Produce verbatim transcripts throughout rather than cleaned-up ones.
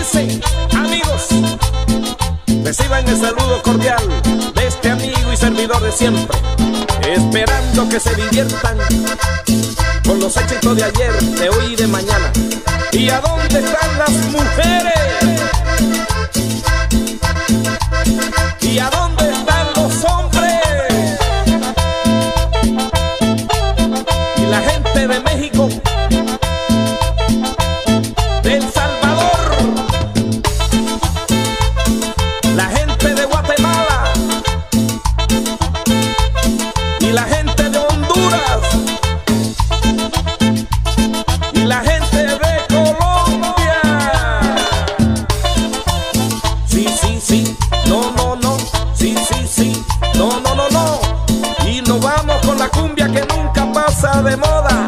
dice, amigos, reciban el saludo cordial de este amigo y servidor de siempre, esperando que se diviertan con los éxitos de ayer, de hoy y de mañana. ¿Y a dónde están las mujeres? ¿Y a dónde están los hombres? Y la gente de México, de El Salvador, la gente de Guatemala y la gente de Honduras y la gente de Colombia. Sí, sí, sí, no, no, no, sí, sí, sí, no, no, no, no. Y nos vamos con la cumbia que nunca pasa de moda.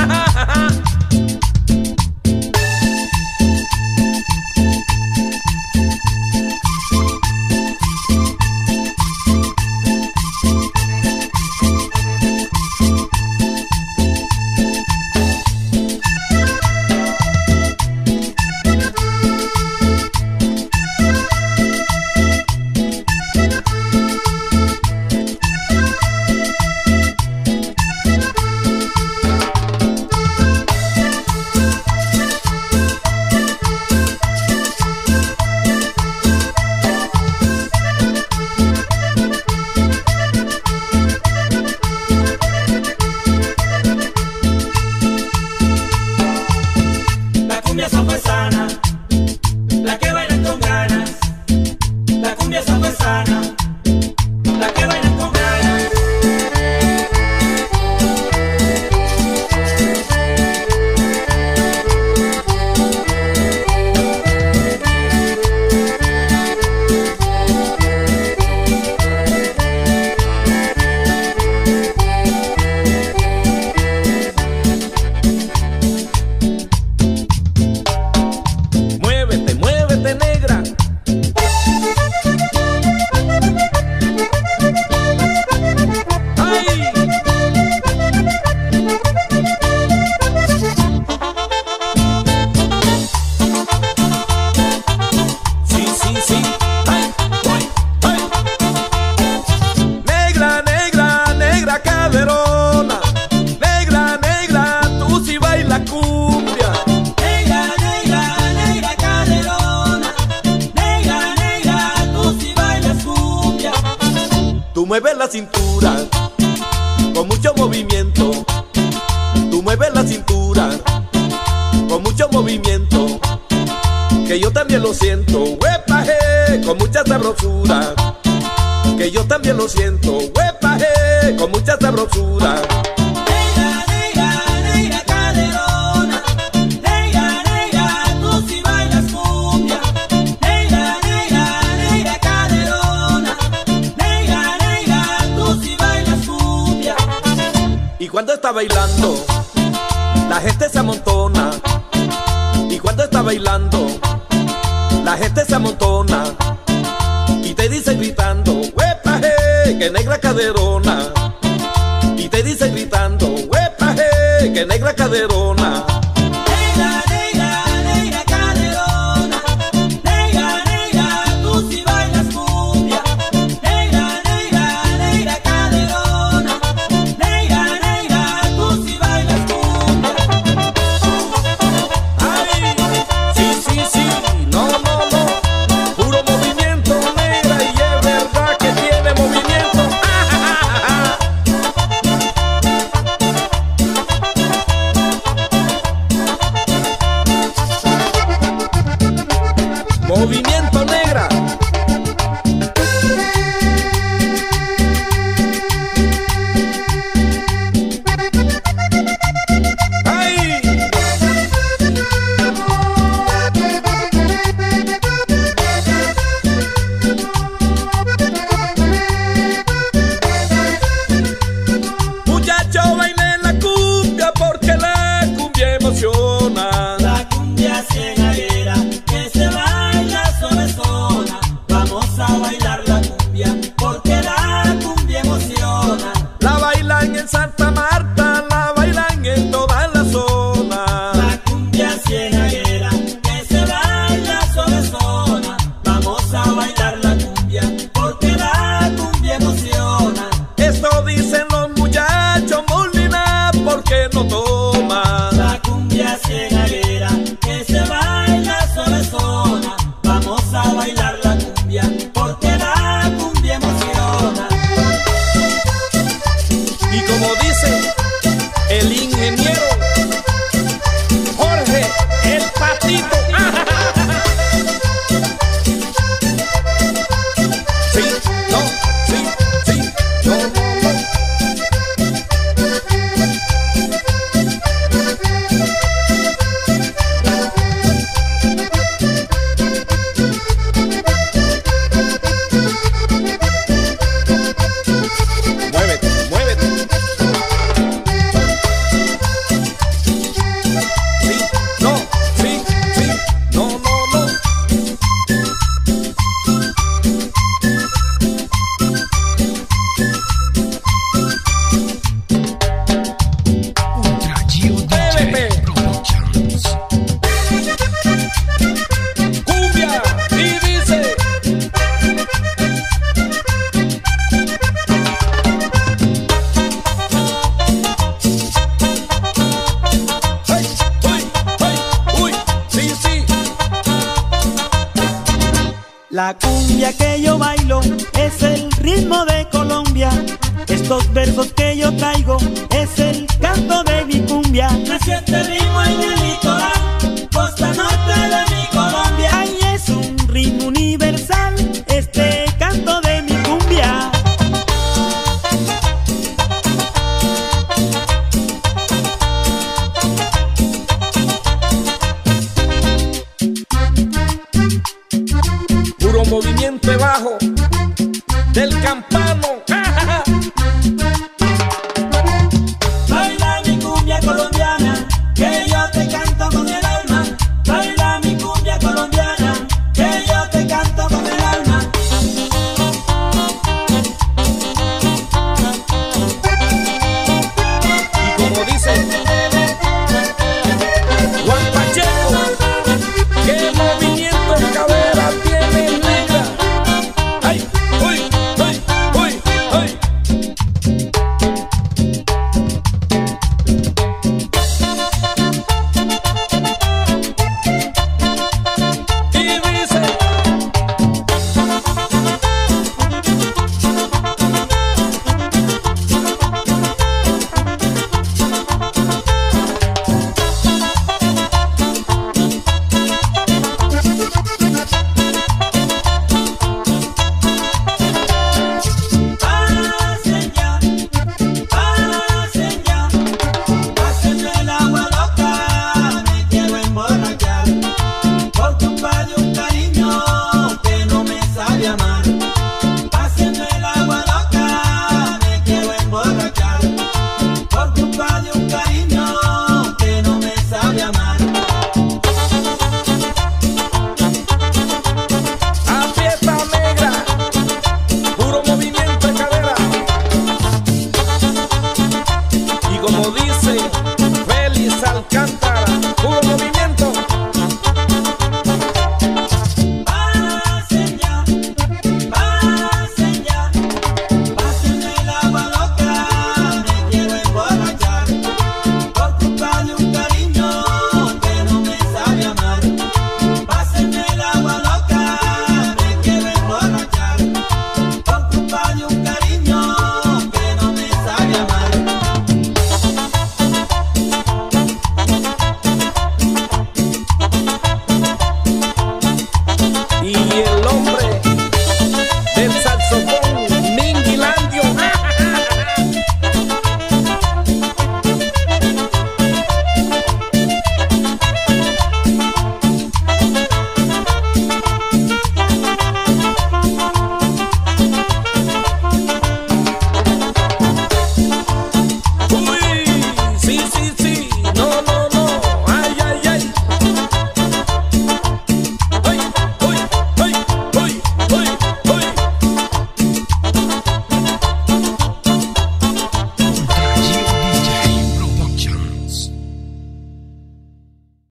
Mueve la cintura con mucho movimiento. Tú mueves la cintura con mucho movimiento, que yo también lo siento. Huepaje, con mucha sabrosura, que yo también lo siento. Huepaje, con mucha sabrosura. Y cuando está bailando, la gente se amontona. Y cuando está bailando, la gente se amontona. Y te dice gritando, huepaje, que negra caderona. Y te dice gritando, huepaje, que negra caderona. La cumbia que yo bailo es el ritmo de Colombia. Estos versos que yo traigo es el canto de mi cumbia. Nació este ritmo en el litoral, costa norte de mi Colombia. Ay, es un ritmo universal, este canto de mi cumbia. Puro movimiento bajo del campano.